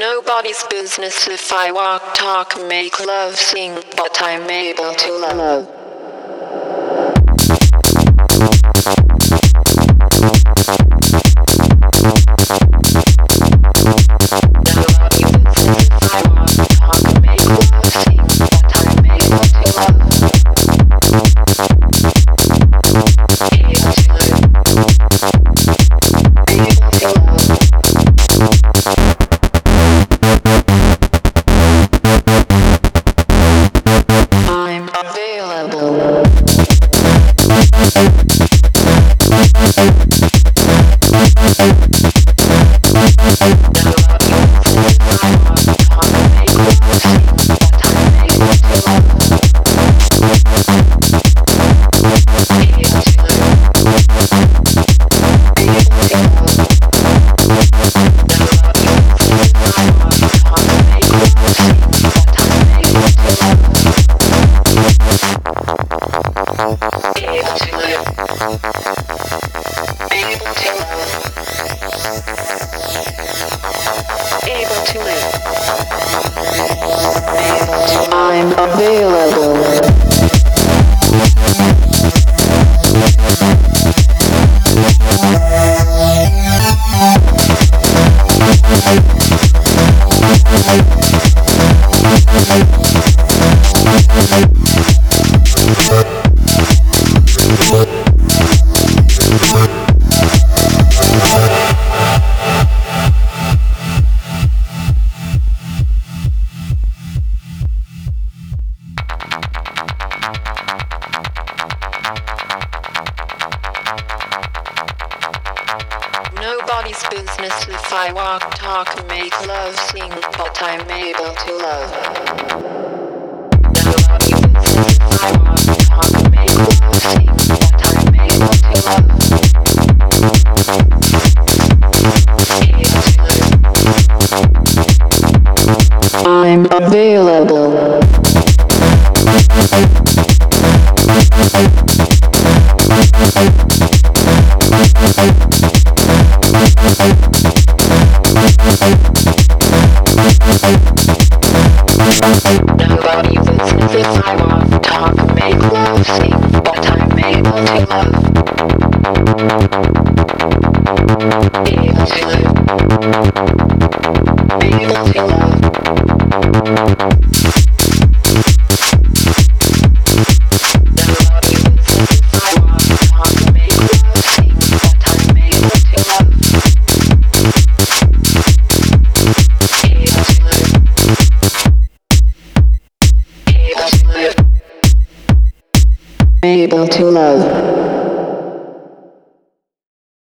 Nobody's business if I walk, talk, make love, sing, but I'm able to love. I'm available. Nobody's business if I walk, talk, make love, sing, but I'm able to love. Nobody's business if I walk, talk, make love, sing, but I'm able to love. I'm available. Nobody's business if I walk, talk, make love, sing, but I'm able to love. Able to live. Able to love. Nobody's business if I walk, talk, make love, sing, but I'm able to love. Able to love.